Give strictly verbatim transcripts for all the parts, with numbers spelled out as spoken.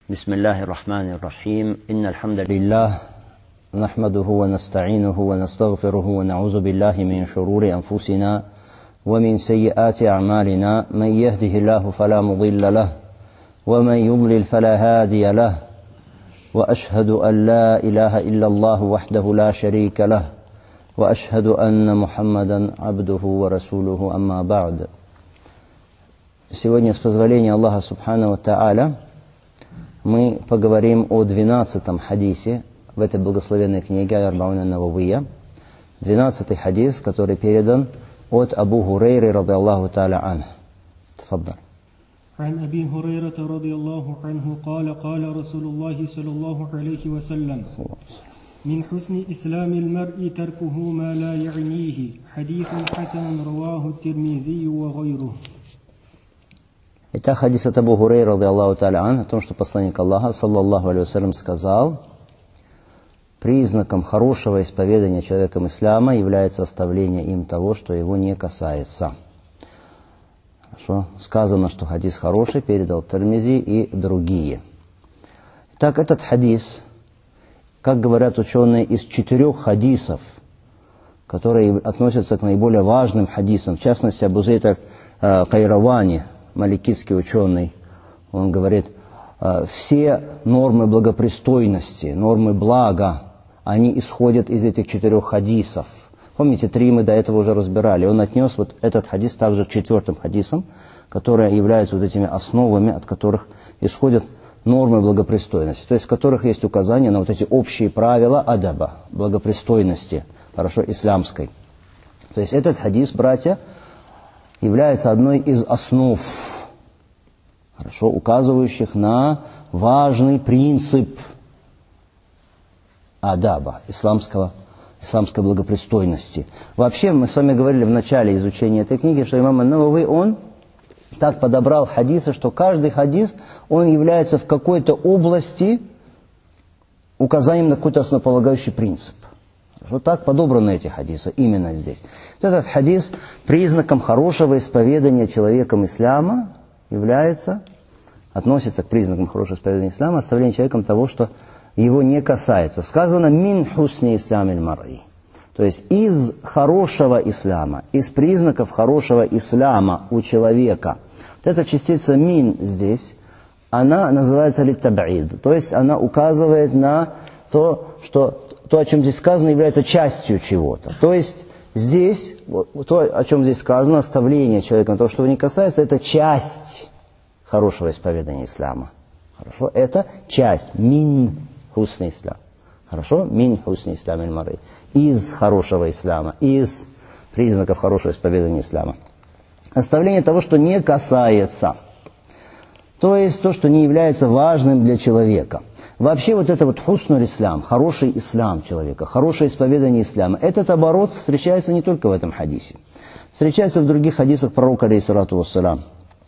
بسم الله الرحمن الرحيم إن الحمد لله نحمده ونستعينه ونستغفره ونعوذ بالله من شرور أنفسنا ومن سيئات أعمالنا من يهده الله فلا مضل له ومن يضلل فلا هادي له وأشهد أن لا إله إلا الله وحده لا شريك له وأشهد أن محمدا عبده ورسوله أما بعد. Сегодня, с позволения Аллаха Субхану ва Тааля, мы поговорим о двенадцатом хадисе в этой благословенной книге Ар-Арбаун ан-Нававия. Двенадцатый хадис, который передан от Абу Хурейры, ради Аллаху Тааля анху. Тфаддал. عن أبي هريرة رضي الله عنه قال قال رسول الله صلى الله عليه وسلم من حسن إسلام المرء تركه ما لا يعنيه حديث حسن رواه الترمذي وغيره. Итак, хадис от Абу Хурейры, ради Аллаху Тааля анху, о том, что посланник Аллаха, саллаллаху алейхи вассалям, сказал: признаком хорошего исповедания человеком ислама является оставление им того, что его не касается. Хорошо. Сказано, что хадис хороший, передал Тирмизи и другие. Итак, этот хадис, как говорят ученые, из четырех хадисов, которые относятся к наиболее важным хадисам, в частности, Абу Зейд аль-Кайравани, маликитский ученый, он говорит, все нормы благопристойности, нормы блага, они исходят из этих четырех хадисов. Помните, три мы до этого уже разбирали. Он отнес вот этот хадис также к четвертым хадисам, которые являются вот этими основами, от которых исходят нормы благопристойности, то есть в которых есть указания на вот эти общие правила адаба, благопристойности, хорошо, исламской. То есть этот хадис, братья, является одной из основ, хорошо, указывающих на важный принцип адаба, исламского исламской благопристойности. Вообще, мы с вами говорили в начале изучения этой книги, что имам ан-Навави, он так подобрал хадисы, что каждый хадис, он является в какой-то области указанием на какой-то основополагающий принцип. Вот так подобраны эти хадисы именно здесь. Вот этот хадис признаком хорошего исповедания человеком ислама является, относится к признакам хорошего исповедания ислама, оставление человеком того, что его не касается. Сказано «мин хусни исламиль мар'i». То есть из хорошего ислама, из признаков хорошего ислама у человека. Вот эта частица «мин» здесь, она называется «литтаб'ид». То есть она указывает на то, что то, о чем здесь сказано, является частью чего-то. То есть здесь, то, о чем здесь сказано, оставление человека, то, что его не касается, это часть хорошего исповедания ислама. Хорошо? Это часть «мин хусни ислам». Хорошо? «Мин хусни ислам аль-мар'i». Из хорошего ислама, из признаков хорошего исповедания ислама. Оставление того, что не касается. То есть то, что не является важным для человека. Вообще вот это вот хуснуль ислам, хороший ислам человека, хорошее исповедание ислама, этот оборот встречается не только в этом хадисе. Встречается в других хадисах пророка, алейхиссалату вассалам.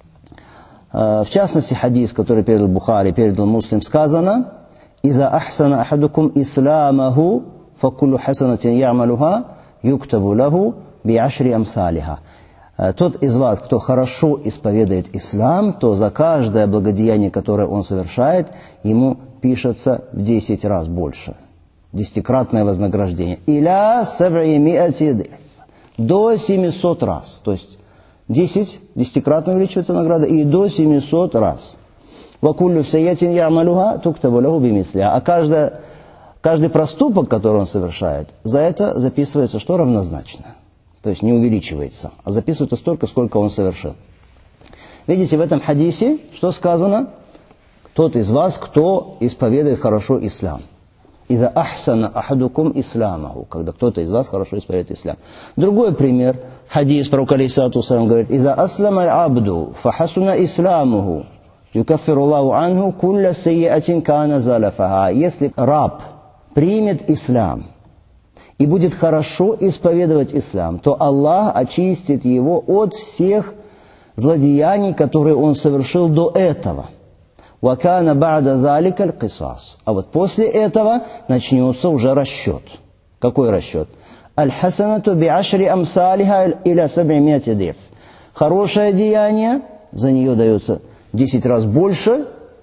В частности, хадис, который передал Бухари, передал Муслим, сказано: «Иза ахсана ахадукум исламаху, факуллу хасанатин ямалуха, юктабу лаху би ашри амсалиха». Тот из вас, кто хорошо исповедует ислам, то за каждое благодеяние, которое он совершает, ему пишется в десять раз больше. Десятикратное вознаграждение. «Иля саб'имиати диф». До семисот раз. То есть десять, десятикратно увеличивается награда, и до семисот раз. «Вакуллю сайятин ямалуха, туктабу лаху бимислиха». А каждое, каждый проступок, который он совершает, за это записывается что? Равнозначно. То есть не увеличивается, а записывается столько, сколько он совершил. Видите, в этом хадисе что сказано? Тот из вас, кто исповедует хорошо ислам. «Иза ахсана ахадукум исламаху», когда кто-то из вас хорошо исповедует ислам. Другой пример. Хадис пророка алейхиссалату вассалам говорит: «Иза аслама аль-абду фахасуна исламуху, юкаффиру Аллаху анху кулля сайяатин кана залафаха». Если раб примет ислам и будет хорошо исповедовать ислам, то Аллах очистит его от всех злодеяний, которые он совершил до этого. «Вакана ба'да залика аль-кисас». А вот после этого начнется уже расчет. Какой расчет? «Аль-хасанату би'ашри амсалиха иля саб'имиати диф». Хорошее деяние, за нее дается десять раз больше,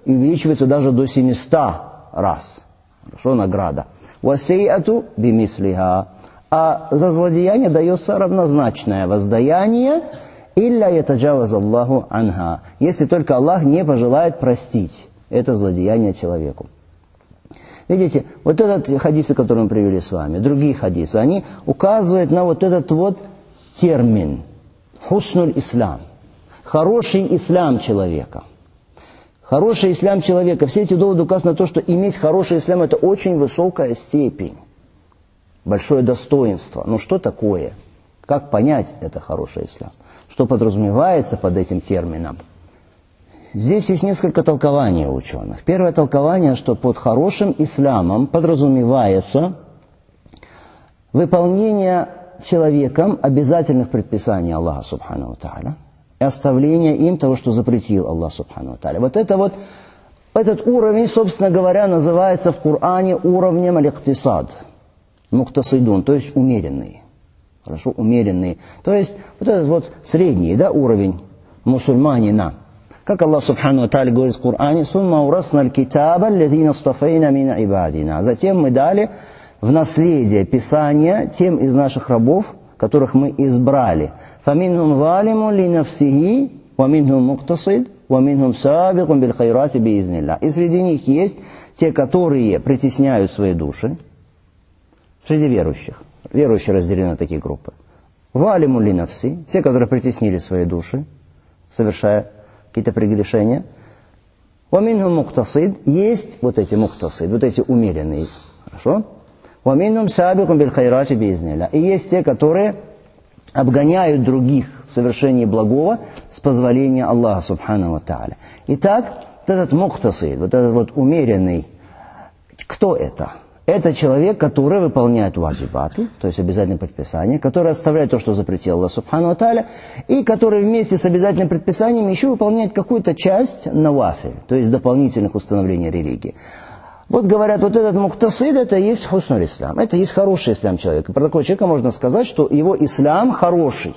и увеличивается даже до семисот раз. Хорошо, награда. «Васейату бимислиха». А за злодеяние дается равнозначное воздаяние, «Илля ятаджаваз Аллаху анха», если только Аллах не пожелает простить это злодеяние человеку. Видите, вот этот хадисы, который мы привели с вами, другие хадисы, они указывают на вот этот вот термин «хуснуль ислам», хороший ислам человека. Хороший ислам человека. Все эти доводы указывают на то, что иметь хороший ислам – это очень высокая степень, большое достоинство. Но что такое? Как понять это хороший ислам? Что подразумевается под этим термином? Здесь есть несколько толкований у ученых. Первое толкование, что под хорошим исламом подразумевается выполнение человеком обязательных предписаний Аллаха Субхану ва Тааля и оставление им того, что запретил Аллах Субхану ва Тааля. Вот это вот, этот уровень, собственно говоря, называется в Коране уровнем аль-иктисад, муктасидун, то есть умеренный. Хорошо, умеренный. То есть вот этот вот средний, да, уровень мусульманина. Как Аллах Субхану ва Тааля говорит в Коране: «Сумма урасна аль-китаба аллазина стафейна мин ибадина». Затем мы дали в наследие Писания тем из наших рабов, которых мы избрали. «Фаминхум залиму ли нафсихи, ваминхум муктасид, ваминхум сабикум биль хайрати биизнилля». И среди них есть те, которые притесняют свои души, среди верующих. Верующие разделены на такие группы. «Залиму ли нафси», те, которые притеснили свои души, совершая какие-то прегрешения. «Ваминхум муктасид», есть вот эти муктасид, вот эти умеренные. Хорошо? «Ваминхум сабикум биль хайрати биизнилля». И есть те, которые обгоняют других в совершении благого с позволения Аллаха Субхану ва Тааля. Итак, вот этот муктасид, вот этот вот умеренный, кто это? Это человек, который выполняет ваджибаты, то есть обязательные предписания, который оставляет то, что запретил Аллах Субхану ва Тааля, и который вместе с обязательным предписанием еще выполняет какую-то часть навафиль, то есть дополнительных установлений религии. Вот говорят, вот этот муктасид, это есть хуснуль ислам, это есть хороший ислам человека. Про такого человека можно сказать, что его ислам хороший.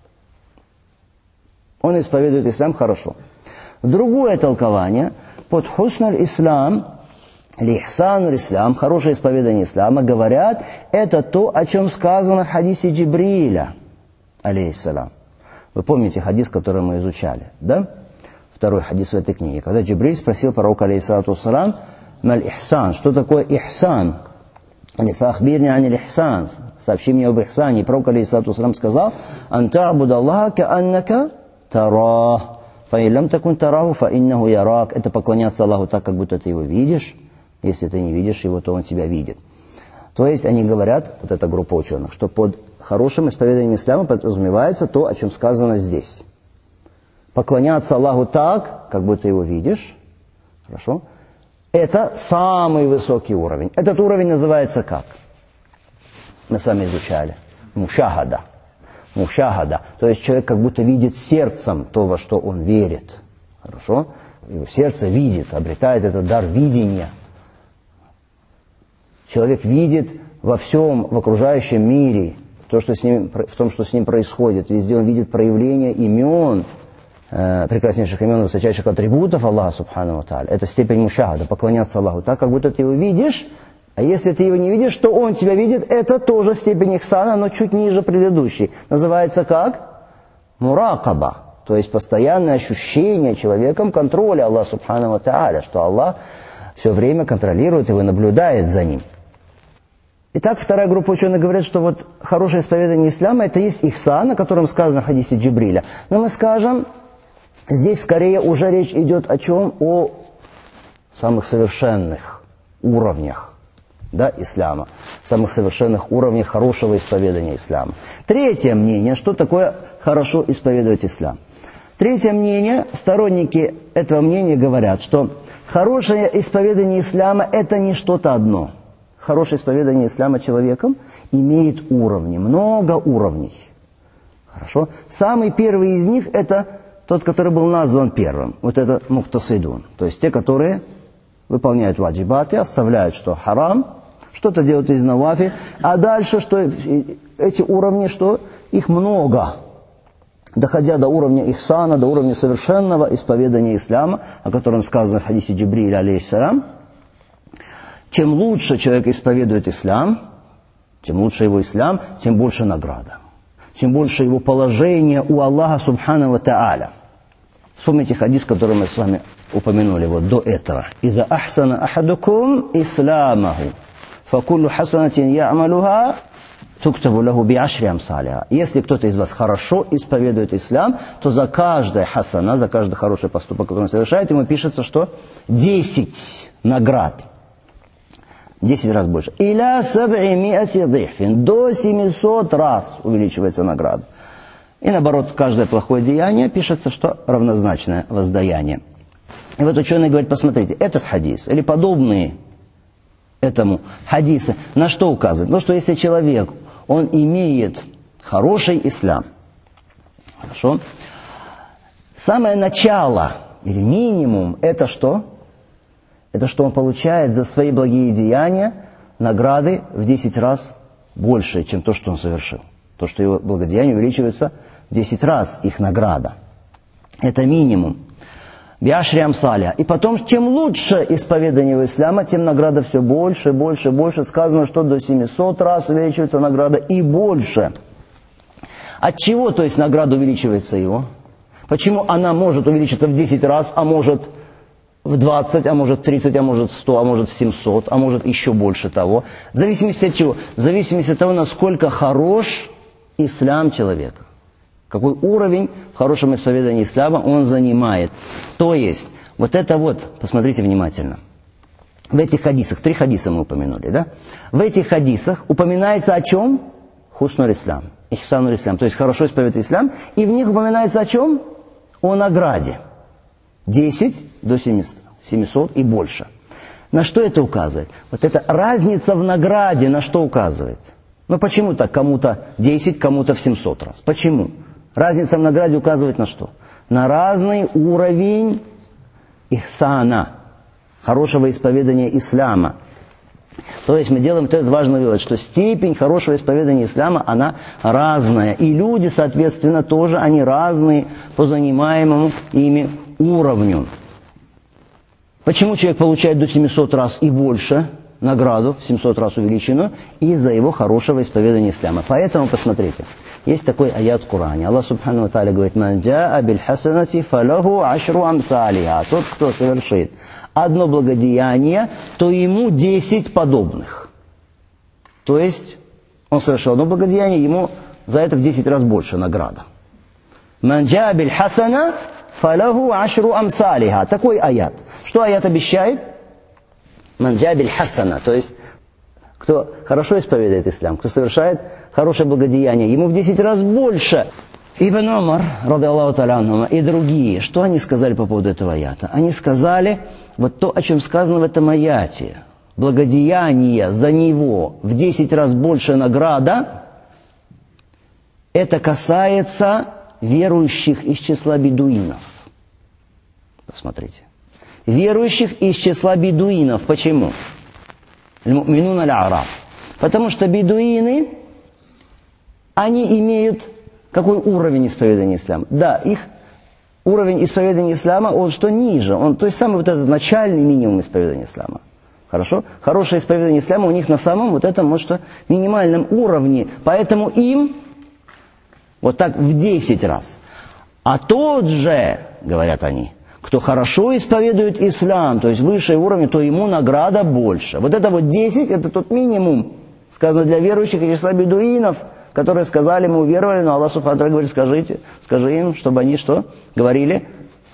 Он исповедует ислам хорошо. Другое толкование под хуснуль ислам, или ихсануль ислам, хорошее исповедание ислама, говорят, это то, о чем сказано в хадисе Джибриля, алейхиссалам. Вы помните хадис, который мы изучали, да? Второй хадис в этой книге. Когда Джибриль спросил пророка, алейхиссалату вассалам, маль ихсан, что такое ихсан? Фахбирни аниль ихсан, сообщи мне об ихсане. И пророк, алейхиссалату вассалам, сказал: анта абудаллаха кааннака тарах, фаиллам такун тараху фаиннаху ярак. Это поклоняться Аллаху так, как будто ты его видишь. Если ты не видишь его, то он тебя видит. То есть они говорят, вот эта группа ученых, что под хорошим исповеданием ислама подразумевается то, о чем сказано здесь. Поклоняться Аллаху так, как будто его видишь. Хорошо? Это самый высокий уровень. Этот уровень называется как? Мы с вами изучали. Мушахада. Мушахада. То есть человек как будто видит сердцем то, во что он верит. Хорошо? Его сердце видит, обретает этот дар видения. Человек видит во всем, в окружающем мире, то, что с ним, в том, что с ним происходит. Везде он видит проявление имен, э, прекраснейших имен, высочайших атрибутов Аллаха Субхану ва Тааля. Это степень мушахада, поклоняться Аллаху так, как будто ты его видишь. А если ты его не видишь, то он тебя видит. Это тоже степень ихсана, но чуть ниже предыдущей. Называется как? Муракаба. То есть постоянное ощущение человеком контроля Аллаха Субхану ва Тааля, что Аллах все время контролирует его и наблюдает за ним. Итак, вторая группа ученых говорит, что вот хорошее исповедание ислама, это есть ихсан, о котором сказано в хадисе Джибриля. Но мы скажем, здесь скорее уже речь идет о чем? О самых совершенных уровнях, да, ислама, самых совершенных уровнях хорошего исповедания ислама. Третье мнение, что такое хорошо исповедовать ислам. Третье мнение, сторонники этого мнения говорят, что хорошее исповедание ислама это не что-то одно. Хорошее исповедание ислама человеком имеет уровни, много уровней. Хорошо? Самый первый из них это тот, который был назван первым. Вот это муктасидун. То есть те, которые выполняют ваджибаты, оставляют, что харам, что-то делают из навафи, а дальше, что эти уровни, что их много. доходя до уровня ихсана, до уровня совершенного исповедания ислама, о котором сказано в хадисе Джибриля, алейхиссалям, чем лучше человек исповедует ислам, чем лучше его ислам, тем больше награда. Тем больше его положение у Аллаха субхану ва тааля. Вспомните хадис, который мы с вами упомянули вот до этого. «Иза ахсана ахадукум исламаху, факуллу хасанатин я'малуха, туктабу лаху би'ашри амсалиха». Если кто-то из вас хорошо исповедует ислам, то за каждое хасана, за каждый хороший поступок, который он совершает, ему пишется, что десять наград. Десять раз больше. «Иля саб'имиати дихфин». До семисот раз увеличивается награда. И наоборот, каждое плохое деяние пишется, что равнозначное воздаяние. И вот ученый говорит, посмотрите, этот хадис или подобные этому хадисы на что указывают? Ну, что если человек, он имеет хороший ислам, хорошо, самое начало или минимум это что? Это что он получает за свои благие деяния награды в десять раз больше, чем то, что он совершил. То, что его благодеяние увеличивается в десять раз, их награда. Это минимум. Биашри амсалиха. И потом, чем лучше исповедание в ислама, тем награда все больше, больше, больше. Сказано, что до семисот раз увеличивается награда и больше. От чего, то есть, награда увеличивается его? Почему она может увеличиться в десять раз, а может в двадцать, а может в тридцать, а может в сто, а может в семьсот, а может еще больше того? В зависимости от чего? В зависимости от того, насколько хорош ислам человека. Какой уровень в хорошем исповедании ислама он занимает. То есть, вот это вот, посмотрите внимательно. В этих хадисах, три хадиса мы упомянули, да? В этих хадисах упоминается о чем? Хуснур ислам, ихсанур ислам, то есть хорошо исповедать ислам. И в них упоминается о чем? О награде. десять до семисот и больше. На что это указывает? Вот эта разница в награде на что указывает? Ну почему так? Кому-то десять, кому-то в семьсот раз. Почему? Разница в награде указывает на что? На разный уровень ихсана, хорошего исповедания ислама. То есть мы делаем вот этот важный вывод, что степень хорошего исповедания ислама, она разная. И люди, соответственно, тоже, они разные по занимаемому ими уровню. Почему человек получает до семисот раз и больше награду, в семьсот раз увеличенную, из-за его хорошего исповедания ислама? Поэтому, посмотрите, есть такой аят в Коране. Аллах субхану ва тааля говорит: «Ман джаа биль хасанати фалаху ашру амсалиха». Тот, кто совершит одно благодеяние, то ему десять подобных. То есть, он совершил одно благодеяние, ему за это в десять раз больше награда. «Ман джаа биль хасана фалаху ашру амсалиха». Такой аят. Что аят обещает? «Ман джаа биль хасана», то есть, кто хорошо исповедует ислам, кто совершает хорошее благодеяние, ему в десять раз больше. Ибн Умар, ради Аллаху та'аля анхума, и другие, что они сказали по поводу этого аята? Они сказали вот то, о чем сказано в этом аяте. Благодеяние за него в десять раз больше награда, это касается верующих из числа бедуинов. Посмотрите. Верующих из числа бедуинов. Почему? Аль-му'минун аль-а'раб. Потому что бедуины, они имеют какой уровень исповедания ислама? Да, их уровень исповедания ислама, он что ниже? Он, то есть самый вот этот начальный минимум исповедания ислама. Хорошо? Хорошее исповедание ислама у них на самом вот этом, вот что, минимальном уровне. Поэтому им вот так в десять раз. А тот же, говорят они, кто хорошо исповедует ислам, то есть высший уровень, то ему награда больше. Вот это вот десять, это тот минимум, сказано для верующих из числа бедуинов, которые сказали, мы уверовали, но Аллах субхану ва тааля говорит: скажите, скажи им, чтобы они что? Говорили,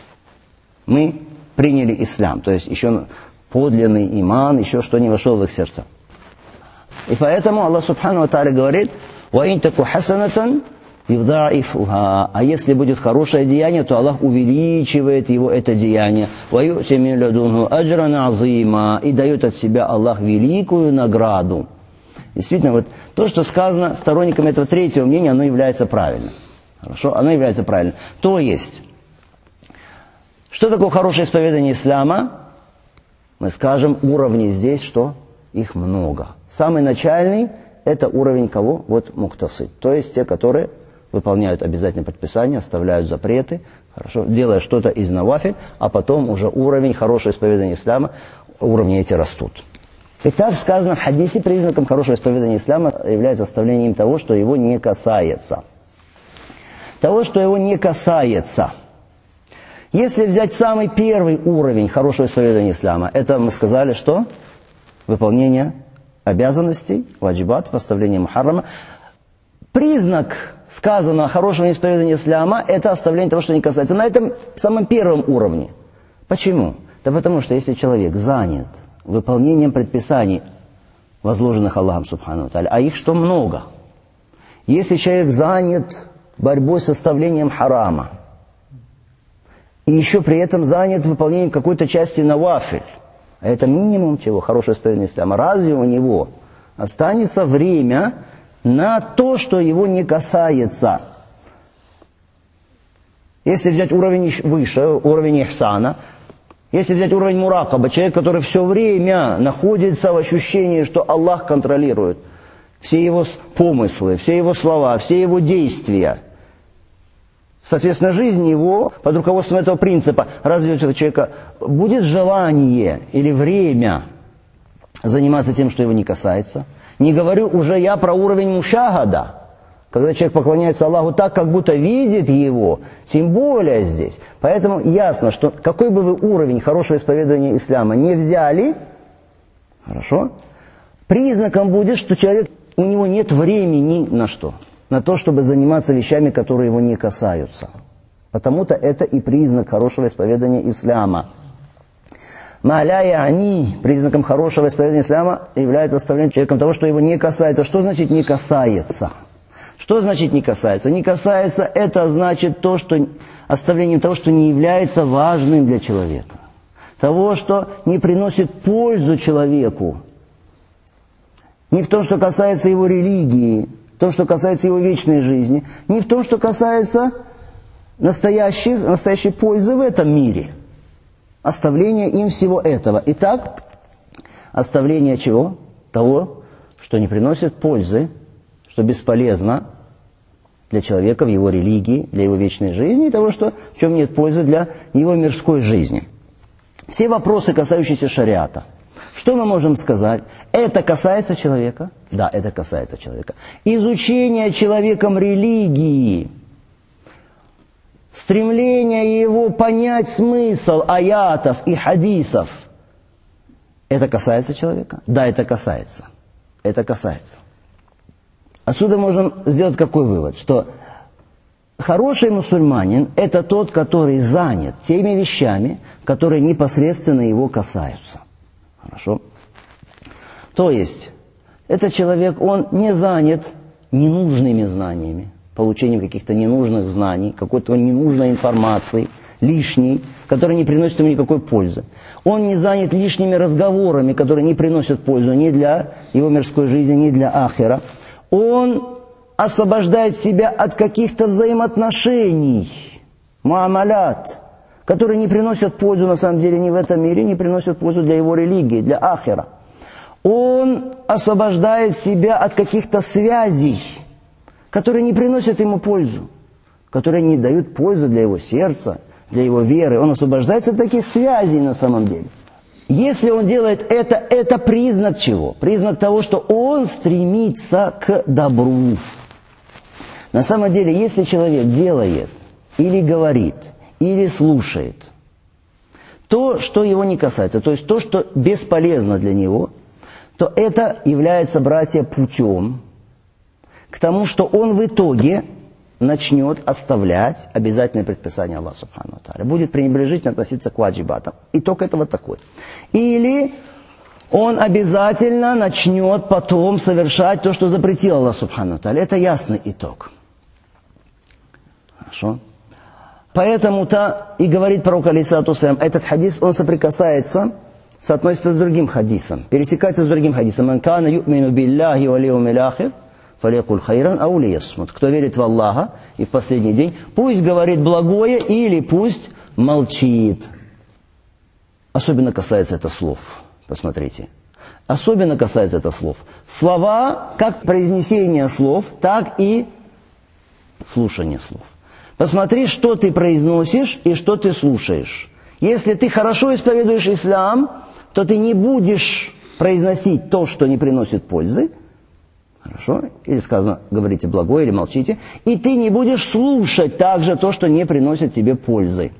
мы приняли ислам. То есть еще подлинный иман, еще что не вошло в их сердца. И поэтому Аллах субхану ва тааля говорит: «Ва-ин таку хасанатан юдаифуха». А если будет хорошее деяние, то Аллах увеличивает его, это деяние. «Ва-ю'ти мин ладунху аджран азима». И дает от себя Аллах великую награду. Действительно, вот то, что сказано сторонниками этого третьего мнения, оно является правильным. Хорошо? Оно является правильным. То есть, что такое хорошее исповедание ислама? Мы скажем, уровни здесь, что их много. Самый начальный – это уровень кого? Вот мухтасид. То есть те, которые выполняют обязательные предписания, оставляют запреты, хорошо, делая что-то из навафиль, а потом уже уровень хорошего исповедания ислама, уровни эти растут. Итак, сказано в хадисе, признаком хорошего исповедания ислама является оставлением того, что его не касается. Того, что его не касается. Если взять самый первый уровень хорошего исповедания ислама, это мы сказали, что выполнение обязанностей, ваджибат, оставление мухаррама. Признак сказанного хорошего исповедания ислама – это оставление того, что не касается. На этом самом первом уровне. Почему? Да потому что если человек занят выполнением предписаний, возложенных Аллахом Субхану ва Тааля, а их что много. Если человек занят борьбой с оставлением харама, и еще при этом занят выполнением какой-то части навафиль, а это минимум чего? Хорошее исповедание ислама. Разве у него останется время на то, что его не касается? Если взять уровень выше, уровень ихсана, если взять уровень муракаба, человек, который все время находится в ощущении, что Аллах контролирует все его помыслы, все его слова, все его действия, соответственно, жизнь его под руководством этого принципа, разве у этого человека будет желание или время заниматься тем, что его не касается? Не говорю уже я про уровень мушахада, когда человек поклоняется Аллаху так, как будто видит его, тем более здесь. Поэтому ясно, что какой бы вы уровень хорошего исповедания ислама не взяли, хорошо, признаком будет, что человек, у него нет времени на что? На то, чтобы заниматься вещами, которые его не касаются. Потому-то это и признак хорошего исповедания ислама. Ма'ля они, признаком хорошего исповедания ислама является оставление человеком того, что его не касается. Что значит не касается? Что значит не касается? Не касается, это значит то, что оставлением того, что не является важным для человека. Того, что не приносит пользу человеку. Не в том, что касается его религии, в том, что касается его вечной жизни, не в том, что касается настоящей, настоящей пользы в этом мире. Оставление им всего этого. Итак, оставление чего? Того, что не приносит пользы, что бесполезно для человека в его религии, для его вечной жизни, и того, что, в чем нет пользы для его мирской жизни. Все вопросы, касающиеся шариата. Что мы можем сказать? Это касается человека? Да, это касается человека. Изучение человеком религии, стремление его понять смысл аятов и хадисов, это касается человека? Да, это касается. Это касается. Отсюда можем сделать какой вывод? Что хороший мусульманин – это тот, который занят теми вещами, которые непосредственно его касаются. Хорошо? То есть, этот человек, он не занят ненужными знаниями, получением каких-то ненужных знаний, какой-то ненужной информации, лишней, которая не приносит ему никакой пользы. Он не занят лишними разговорами, которые не приносят пользу ни для его мирской жизни, ни для ахира. Он освобождает себя от каких-то взаимоотношений, муамалят, которые не приносят пользу на самом деле ни в этом мире, не приносят пользу для его религии, для ахира. Он освобождает себя от каких-то связей, которые не приносят ему пользу, которые не дают пользы для его сердца, для его веры. Он освобождается от таких связей на самом деле. Если он делает это, это признак чего? Признак того, что он стремится к добру. На самом деле, если человек делает или говорит, или слушает то, что его не касается, то есть то, что бесполезно для него, то это является, братья, путем к тому, что он в итоге начнет оставлять обязательные предписания Аллаха Субхану ва Тааля, будет пренебрежительно относиться к ваджибатам. Итог этого такой. Или он обязательно начнет потом совершать то, что запретил Аллах Субхану ва Тааля. Это ясный итог. Хорошо? Поэтому-то и говорит пророк, алейхиссалату вассалям, этот хадис, он соприкасается, соотносится с другим хадисом, пересекается с другим хадисом. «Ман кана ю'мину билляхи вал яумил ахир, фалякуль хайран ау лиясмут». Кто верит в Аллаха и в последний день, пусть говорит благое или пусть молчит. Особенно касается это слов. Посмотрите. Особенно касается это слов. Слова, как произнесение слов, так и слушание слов. Посмотри, что ты произносишь и что ты слушаешь. Если ты хорошо исповедуешь ислам, то ты не будешь произносить то, что не приносит пользы. Хорошо? Или сказано, говорите благое или молчите. И ты не будешь слушать также то, что не приносит тебе пользы.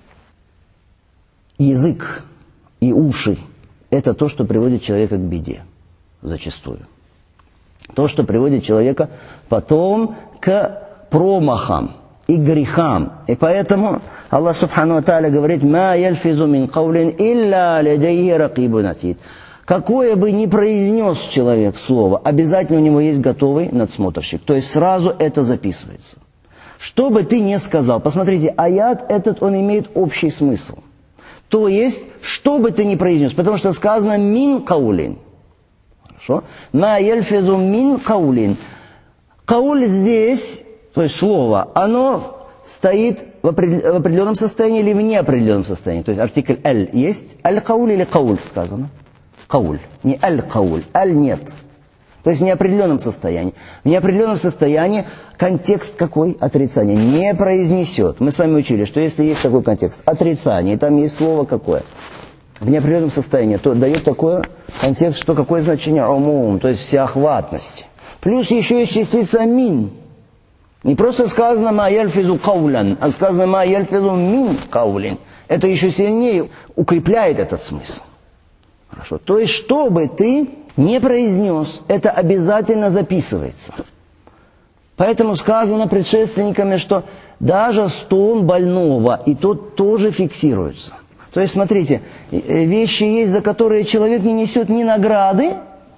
Язык и уши – это то, что приводит человека к беде. Зачастую. То, что приводит человека потом к промахам и грехам. И поэтому Аллах Субхану ва Тааля говорит: «Ма яльфизу мин каулин илля лядайхи ракибун атид». Какое бы ни произнес человек слово, обязательно у него есть готовый надсмотрщик. То есть сразу это записывается. Что бы ты ни сказал, посмотрите, аят этот, он имеет общий смысл. То есть, что бы ты ни произнес, потому что сказано «мин каулин». Хорошо? «Ма яльфизу мин каулин». Кауль здесь, то есть слово, оно стоит в определенном состоянии или в неопределенном состоянии. То есть артикль «аль» есть. «Аль-кауль» или «кауль» сказано. Кауль. Не аль-кауль. Аль нет. То есть в неопределенном состоянии. В неопределенном состоянии контекст какой? Отрицание. Не произнесет. Мы с вами учили, что если есть такой контекст, отрицание, и там есть слово какое? В неопределенном состоянии, то дает такой контекст, что какое значение умум, то есть всеохватности. Плюс еще есть частица мин. Не просто сказано «ма яльфизу каулян», а сказано «ма яльфизу мин каулин». Это еще сильнее укрепляет этот смысл. Хорошо. То есть, что бы ты не произнес, это обязательно записывается. Поэтому сказано предшественниками, что даже стон больного, и тот тоже фиксируется. То есть, смотрите, вещи есть, за которые человек не несет ни награды,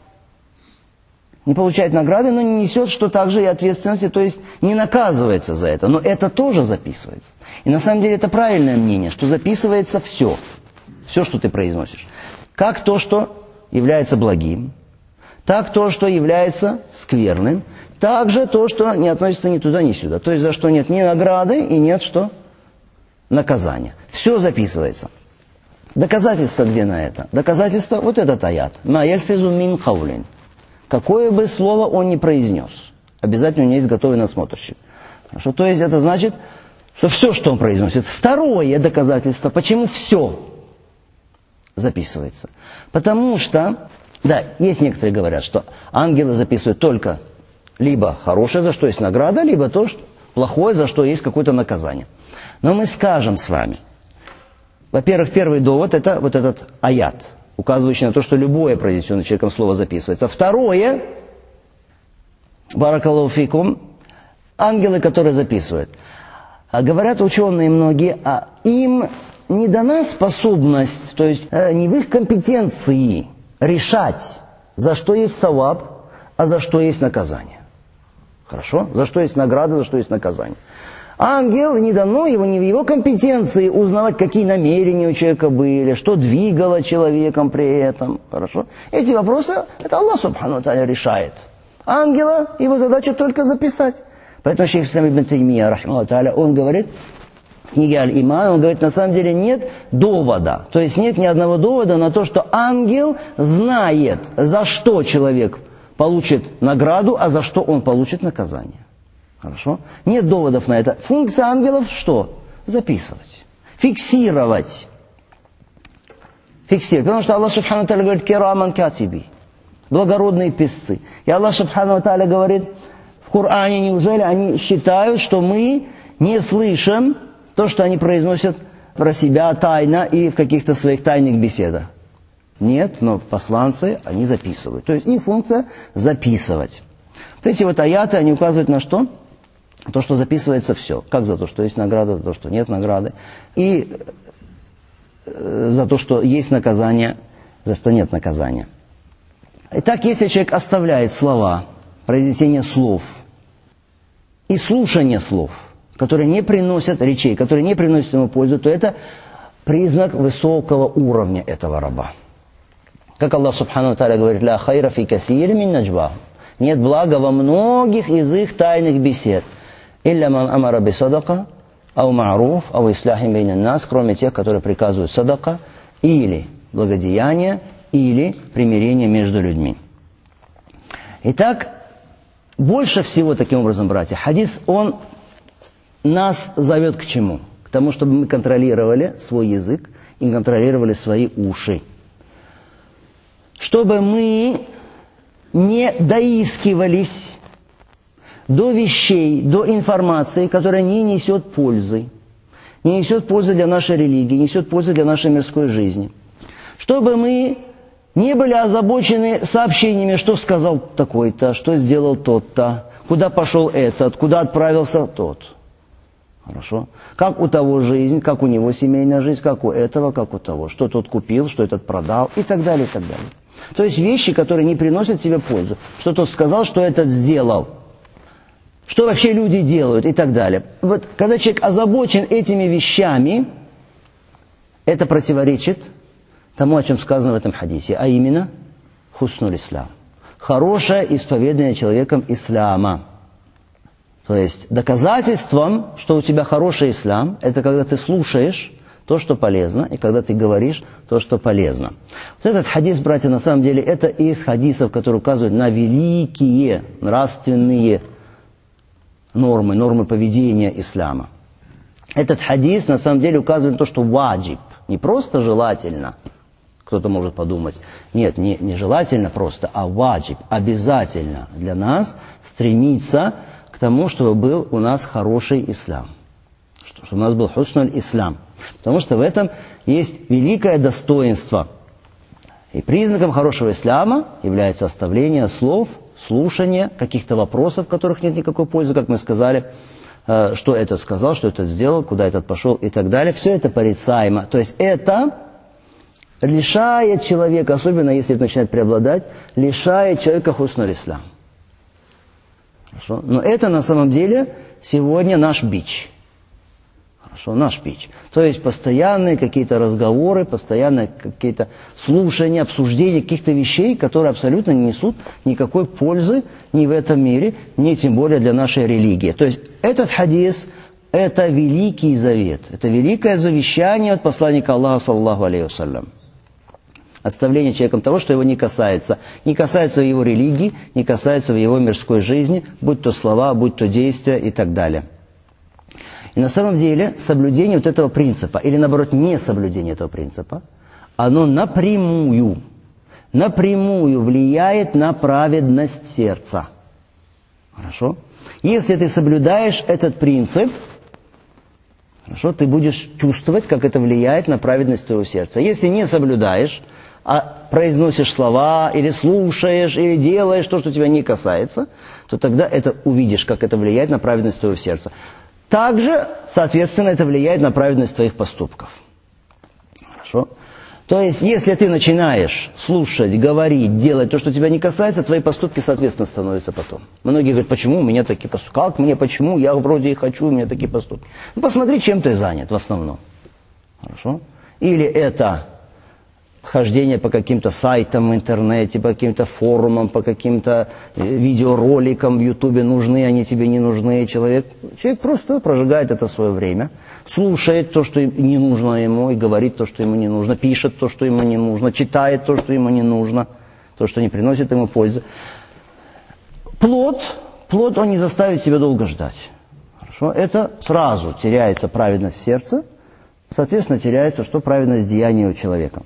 не получает награды, но не несет, что также и ответственности, то есть не наказывается за это. Но это тоже записывается. И на самом деле это правильное мнение, что записывается все. Все, что ты произносишь. Как то, что является благим, так то, что является скверным, так же то, что не относится ни туда, ни сюда. То есть за что нет ни награды и нет что? Наказания. Все записывается. Доказательство где на это? Доказательство вот этот аят. «Ма яльфизу мин каулин». Какое бы слово он ни произнес, обязательно у него есть готовый надсмотрщик. Хорошо? То есть это значит, что все, что он произносит. Второе доказательство. Почему все записывается? Потому что, да, есть некоторые говорят, что ангелы записывают только либо хорошее, за что есть награда, либо то, что плохое, за что есть какое-то наказание. Но мы скажем с вами, во-первых, первый довод это вот этот аят, указывающий на то, что любое произнесенное человеком слово записывается. Второе, баракаллаху фикум, ангелы, которые записывают. А говорят ученые многие, а им не дана способность, то есть э, не в их компетенции решать, за что есть саваб, а за что есть наказание. Хорошо? За что есть награда, за что есть наказание. Ангел не дано, его не в его компетенции узнавать, какие намерения у человека были, что двигало человеком при этом. Хорошо? Эти вопросы, это Аллах Субхану ва Тааля решает. Ангела, его задача только записать. Поэтому шейх Ислам ибн Таймия, рахмахуллаху тааля, он говорит, в книге Аль-Иман, он говорит, на самом деле нет довода. То есть нет ни одного довода на то, что ангел знает, за что человек получит награду, а за что он получит наказание. Хорошо? Нет доводов на это. Функция ангелов что? Записывать. Фиксировать. Фиксировать. Потому что Аллах Субхану ва Тааля говорит, «Кираман катиби». Благородные писцы. И Аллах Субхану ва Тааля говорит в Коране, неужели они считают, что мы не слышим то, что они произносят про себя тайно и в каких-то своих тайных беседах? Нет, но посланцы, они записывают. То есть их функция записывать. Вот эти вот аяты, они указывают на что? То, что записывается все. Как за то, что есть награда, за то, что нет награды. И э, за то, что есть наказание, за что нет наказания. Итак, если человек оставляет слова, произнесение слов и слушание слов, которые не приносят речей, которые не приносят ему пользу, то это признак высокого уровня этого раба. Как Аллах Субхану ва Тааля говорит, «Ля хайра фи касир мин наджвахум». Нет блага во многих из их тайных бесед. «Илля ман амара би садака, ау ма'руф, ау исляхим бейнан нас», кроме тех, которые приказывают садака, или благодеяние, или примирение между людьми. Итак, больше всего, таким образом, братья, хадис, он нас зовет к чему? К тому, чтобы мы контролировали свой язык и контролировали свои уши. Чтобы мы не доискивались до вещей, до информации, которая не несет пользы, не несет пользы для нашей религии, не несет пользы для нашей мирской жизни. Чтобы мы не были озабочены сообщениями, что сказал такой-то, что сделал тот-то, куда пошел этот, куда отправился тот. Хорошо? Как у того жизнь, как у него семейная жизнь, как у этого, как у того. Что тот купил, что этот продал и так далее, и так далее. То есть вещи, которые не приносят тебе пользу. Что тот сказал, что этот сделал. Что вообще люди делают и так далее. Вот когда человек озабочен этими вещами, это противоречит тому, о чем сказано в этом хадисе, а именно хуснуль ислам. Хорошее исповедание человеком ислама. То есть доказательством, что у тебя хороший ислам, это когда ты слушаешь то, что полезно, и когда ты говоришь то, что полезно. Вот этот хадис, братья, на самом деле, это из хадисов, которые указывают на великие нравственные нормы, нормы поведения ислама. Этот хадис, на самом деле, указывает на то, что ваджиб, не просто желательно, кто-то может подумать, нет, не, не желательно просто, а ваджиб, обязательно для нас стремиться к тому, чтобы был у нас хороший ислам, чтобы у нас был хуснуль ислам. Потому что в этом есть великое достоинство. И признаком хорошего ислама является оставление слов, слушание каких-то вопросов, в которых нет никакой пользы, как мы сказали, что этот сказал, что этот сделал, куда этот пошел и так далее. Все это порицаемо. То есть это лишает человека, особенно если это начинает преобладать, лишает человека хуснуль ислам. Хорошо? Но это на самом деле сегодня наш бич. Хорошо, наш бич. То есть постоянные какие-то разговоры, постоянные какие-то слушания, обсуждения каких-то вещей, которые абсолютно не несут никакой пользы ни в этом мире, ни тем более для нашей религии. То есть этот хадис – это великий завет, это великое завещание от посланника Аллаха, саллаллаху алейхи вассалям. Оставление человеком того, что его не касается. Не касается его религии, не касается его мирской жизни, будь то слова, будь то действия и так далее. И на самом деле соблюдение вот этого принципа, или наоборот не соблюдение этого принципа, оно напрямую, напрямую влияет на праведность сердца. Хорошо? Если ты соблюдаешь этот принцип, хорошо, ты будешь чувствовать, как это влияет на праведность твоего сердца. Если не соблюдаешь, а произносишь слова, или слушаешь, или делаешь то, что тебя не касается, то тогда это увидишь, как это влияет на праведность твоего сердца. Также, соответственно, это влияет на праведность твоих поступков. Хорошо? То есть, если ты начинаешь слушать, говорить, делать то, что тебя не касается, твои поступки, соответственно, становятся потом. Многие говорят, почему у меня такие поступки? Как мне, почему? Я вроде и хочу, у меня такие поступки. Ну, посмотри, чем ты занят в основном. Хорошо? Или это хождение по каким-то сайтам в интернете, по каким-то форумам, по каким-то видеороликам в Ютубе, нужны они тебе, не нужны. Человек, человек просто прожигает это свое время, слушает то, что не нужно ему, и говорит то, что ему не нужно, пишет то, что ему не нужно, читает то, что ему не нужно, то, что не приносит ему пользы. Плод, плод он не заставит себя долго ждать. Хорошо? Это сразу теряется праведность в сердце, соответственно, теряется, что праведность деяния у человека.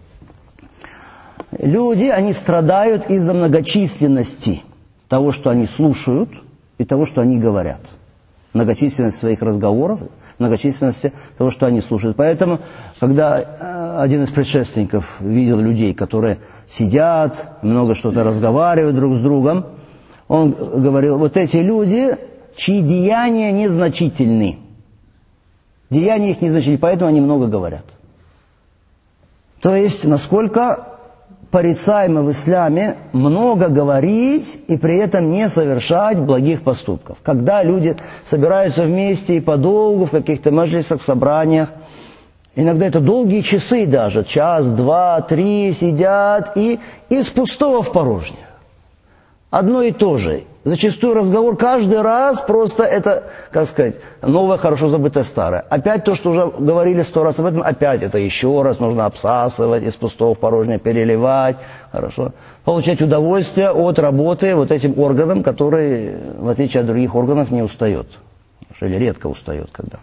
Люди, они страдают из-за многочисленности того, что они слушают, и того, что они говорят. Многочисленность своих разговоров, многочисленность того, что они слушают. Поэтому, когда один из предшественников видел людей, которые сидят, много что-то разговаривают друг с другом, он говорил, вот эти люди, чьи деяния незначительны. Деяния их незначительны, поэтому они много говорят. То есть, насколько порицаемо в исламе много говорить и при этом не совершать благих поступков. Когда люди собираются вместе и подолгу в каких-то маджлисах, в собраниях, иногда это долгие часы даже, час, два, три сидят и из пустого в порожнее. одно и то же. Зачастую разговор каждый раз просто это, как сказать, новое, хорошо забытое старое. Опять то, что уже говорили сто раз об этом, опять это еще раз нужно обсасывать, из пустого в порожнее переливать, хорошо. Получать удовольствие от работы вот этим органом, который, в отличие от других органов, не устает. Или редко устает, когда.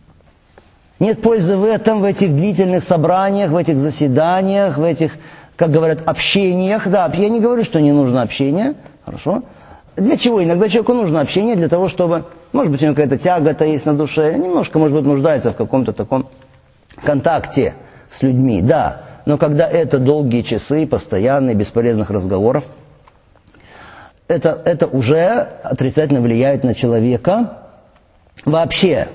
Нет пользы в этом, в этих длительных собраниях, в этих заседаниях, в этих, как говорят, общениях. Да, я не говорю, что не нужно общение, хорошо. Для чего? Иногда человеку нужно общение для того, чтобы, может быть, у него какая-то тяга-то есть на душе, немножко, может быть, нуждается в каком-то таком контакте с людьми, да. Но когда это долгие часы, постоянные, бесполезных разговоров, это, это уже отрицательно влияет на человека. Вообще,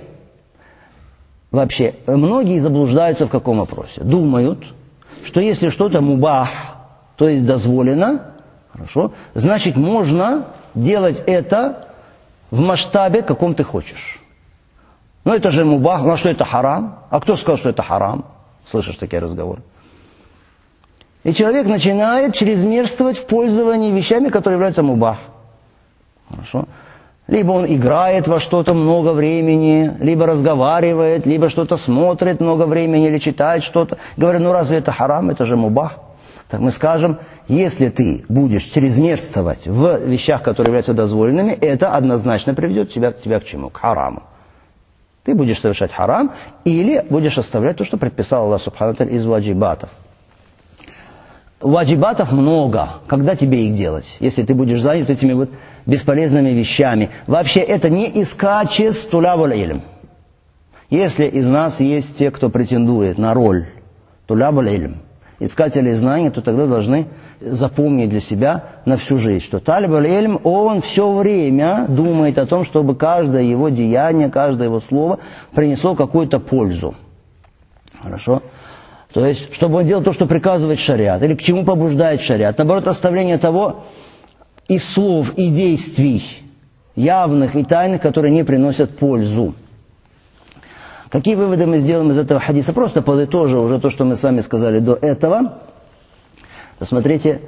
вообще, многие заблуждаются в каком вопросе? Думают, что если что-то мубах, то есть дозволено, хорошо, значит можно делать это в масштабе, каком ты хочешь. Ну это же мубах, ну а что это харам? А кто сказал, что это харам? Слышишь такие разговоры? И человек начинает чрезмерствовать в пользовании вещами, которые являются мубах. Хорошо? Либо он играет во что-то много времени, либо разговаривает, либо что-то смотрит много времени, или читает что-то. Говорят, ну разве это харам, это же мубах. Так мы скажем, если ты будешь чрезмерствовать в вещах, которые являются дозволенными, это однозначно приведет тебя, тебя к чему? К хараму. Ты будешь совершать харам, или будешь оставлять то, что предписал Аллах Субхану ва Тааля из ваджибатов. Ваджибатов много. Когда тебе их делать? Если ты будешь занят этими вот бесполезными вещами. Вообще это не из качеств тулябуль илм. Если из нас есть те, кто претендует на роль тулябуль илм, искателей знаний, то тогда должны запомнить для себя на всю жизнь, что талибуль илм, он все время думает о том, чтобы каждое его деяние, каждое его слово принесло какую-то пользу. Хорошо? То есть, чтобы он делал то, что приказывает шариат, или к чему побуждает шариат. Наоборот, оставление того из слов и действий, явных и тайных, которые не приносят пользу. Какие выводы мы сделаем из этого хадиса? Просто подытожив уже то, что мы с вами сказали до этого. Посмотрите,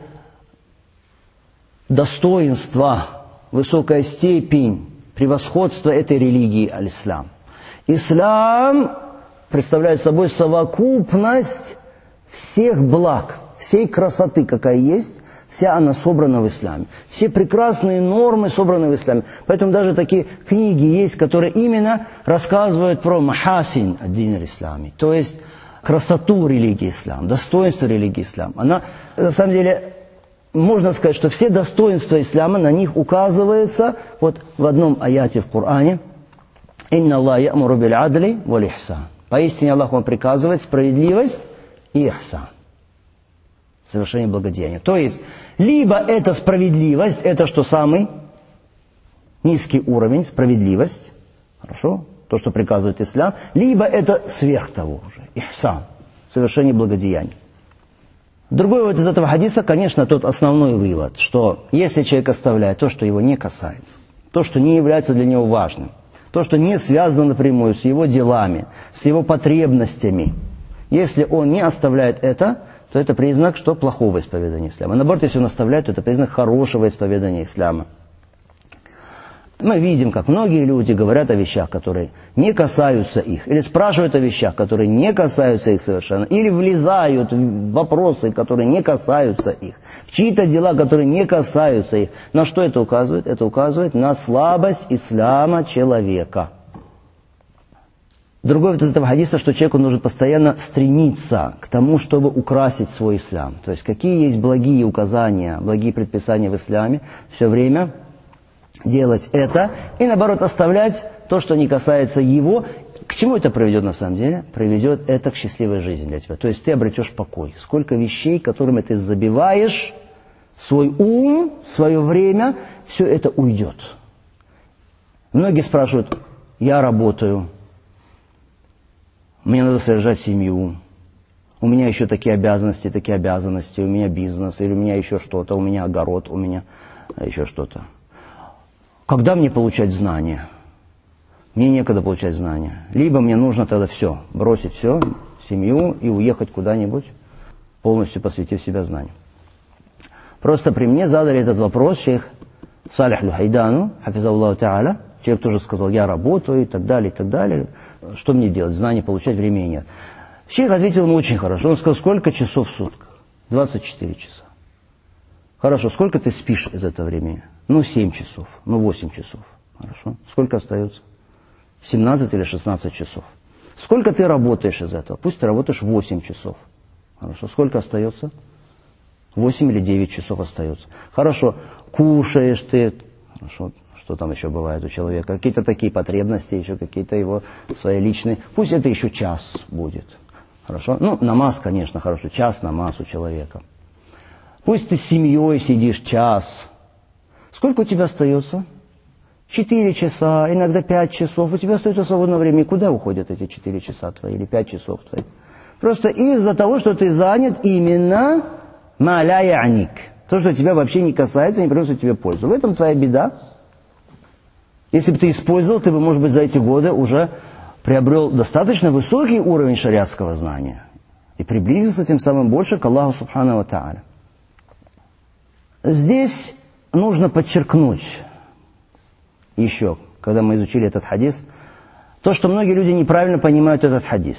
достоинство, высокая степень, превосходство этой религии аль-ислам. Ислам представляет собой совокупность всех благ, всей красоты, какая есть, вся она собрана в исламе. Все прекрасные нормы собраны в исламе. Поэтому даже такие книги есть, которые именно рассказывают про махасин ад-дин аль-ислами, то есть красоту религии ислам, достоинство религии ислам. Она, на самом деле, можно сказать, что все достоинства ислама, на них указывается вот в одном аяте в Коране. «Инна Аллах я'муру биль адли валь ихсан». Поистине Аллах вам приказывает справедливость и ихсан. Совершение благодеяния. То есть, либо это справедливость, это что самый низкий уровень, справедливость, хорошо, то, что приказывает ислам, либо это сверх того уже, ихсан, совершение благодеяния. Другой вывод из этого хадиса, конечно, тот основной вывод, что если человек оставляет то, что его не касается, то, что не является для него важным, то, что не связано напрямую с его делами, с его потребностями, если он не оставляет это, то это признак, что плохого исповедания ислама. Наоборот, если он оставляет, то это признак хорошего исповедания ислама. Мы видим, как многие люди говорят о вещах, которые не касаются их, или спрашивают о вещах, которые не касаются их совершенно, или влезают в вопросы, которые не касаются их, в чьи-то дела, которые не касаются их. На что это указывает? Это указывает на слабость ислама человека. Другой вот из этого хадиса, что человеку нужно постоянно стремиться к тому, чтобы украсить свой ислам. То есть, какие есть благие указания, благие предписания в исламе, все время делать это, и наоборот оставлять то, что не касается его. К чему это приведет на самом деле? Приведет это к счастливой жизни для тебя. То есть, ты обретешь покой. Сколько вещей, которыми ты забиваешь свой ум, свое время, все это уйдет. Многие спрашивают, я работаю, мне надо содержать семью, у меня еще такие обязанности, такие обязанности, у меня бизнес, или у меня еще что-то, у меня огород, у меня еще что-то. Когда мне получать знания? Мне некогда получать знания. Либо мне нужно тогда все, бросить все, семью и уехать куда-нибудь, полностью посвятив себя знанию. Просто при мне задали этот вопрос, шейх Салих Люхайдану, хафизаллаху та'аля, человек тоже сказал, я работаю и так далее, и так далее. Что мне делать? Знания получать, времени нет. Шейх ответил ему очень хорошо. Он сказал, сколько часов в сутках? двадцать четыре часа. Хорошо, сколько ты спишь из этого времени? Ну, семь часов, ну, восемь часов. Хорошо. Сколько остается? семнадцать или шестнадцать часов. Сколько ты работаешь из этого? Пусть ты работаешь восемь часов. Хорошо. Сколько остается? восемь или девять часов остается. Хорошо. Кушаешь ты. Хорошо. Что там еще бывает у человека? Какие-то такие потребности, еще какие-то его свои личные. Пусть это еще час будет. Хорошо? Ну, намаз, конечно, хорошо. Час намаз у человека. Пусть ты с семьей сидишь час. Сколько у тебя остается? Четыре часа, иногда пять часов. У тебя остается свободное время. И куда уходят эти четыре часа твои или пять часов твои? Просто из-за того, что ты занят именно ма ля я'ник. То, что тебя вообще не касается, не приносит тебе пользу. В этом твоя беда. Если бы ты использовал, ты бы, может быть, за эти годы уже приобрел достаточно высокий уровень шариатского знания и приблизился тем самым больше к Аллаху Субхану ва Тааля. Здесь нужно подчеркнуть еще, когда мы изучили этот хадис, то, что многие люди неправильно понимают этот хадис.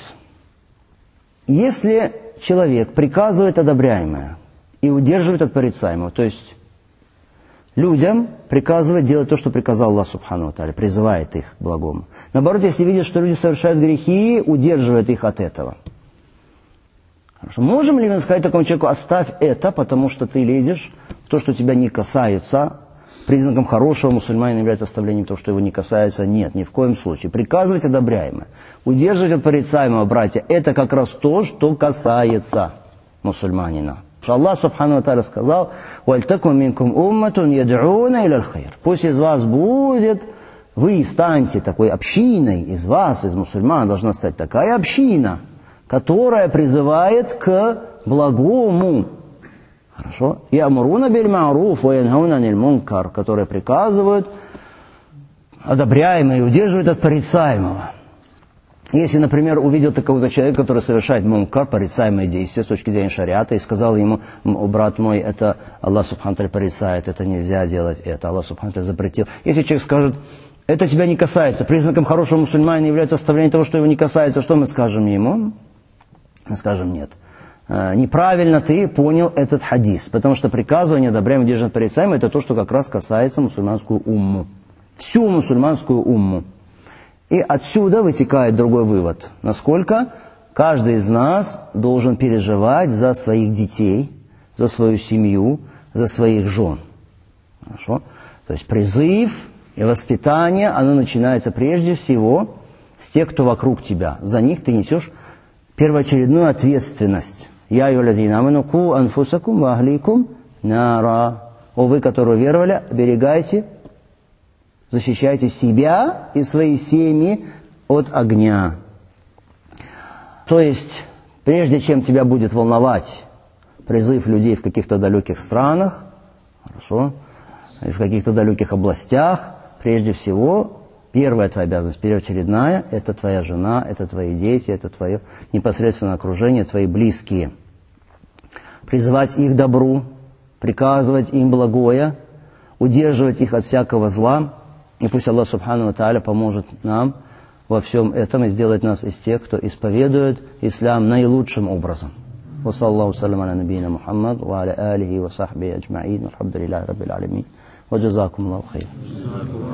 Если человек приказывает одобряемое и удерживает от порицаемого, то есть людям приказывает делать то, что приказал Аллах Субхану ва Тааля, призывает их к благому. Наоборот, если видит, что люди совершают грехи, удерживает их от этого. Хорошо. Можем ли мы сказать такому человеку, оставь это, потому что ты лезешь в то, что тебя не касается? Признаком хорошего мусульманина является оставлением того, что его не касается? Нет, ни в коем случае. Приказывать одобряемое, удерживать от порицаемого, братья, это как раз то, что касается мусульманина. Аллах Субхану ва Тааля сказал, «Вальтакум минкум умматун яд'уна иля аль-хайр». Пусть из вас будет, вы станьте такой общиной, из вас, из мусульман, должна стать такая община, которая призывает к благому. Хорошо? «Ямуруна биль ма'руф ва янхауна аниль мункар», которые приказывают одобряемое и удерживают от порицаемого. Если, например, увидел такого-то человека, который совершает мункар, порицаемые действия с точки зрения шариата, и сказал ему, брат мой, это Аллах Субхану ва Тааля порицает, это нельзя делать, это Аллах Субхану ва Тааля запретил. Если человек скажет, это тебя не касается, признаком хорошего мусульманина является оставление того, что его не касается, что мы скажем ему? Мы скажем, нет. Неправильно ты понял этот хадис, потому что приказывание одобряемое, удерживание от порицаемого, это то, что как раз касается мусульманскую умму. Всю мусульманскую умму. И отсюда вытекает другой вывод. Насколько каждый из нас должен переживать за своих детей, за свою семью, за своих жен. Хорошо? То есть призыв и воспитание, оно начинается прежде всего с тех, кто вокруг тебя. За них ты несешь первоочередную ответственность. «Я юлядина аману ку анфусакум ва ахликум нара». О, вы, которые веровали, оберегайте, защищайте себя и свои семьи от огня. То есть, прежде чем тебя будет волновать призыв людей в каких-то далеких странах, хорошо, и в каких-то далеких областях, прежде всего, первая твоя обязанность, первоочередная, это твоя жена, это твои дети, это твое непосредственное окружение, твои близкие. Призывать их к добру, приказывать им благое, удерживать их от всякого зла. И пусть Аллах Субхану ва Тааля поможет нам во всем этом и сделать нас из тех, кто исповедует ислам наилучшим образом. Ва саллаллаху салям аля набийна Мухаммад ва аля алихи ва сахби аджмаин. Алхамдулиллахи раббил алямин. Ва джазакум Аллаху хайр.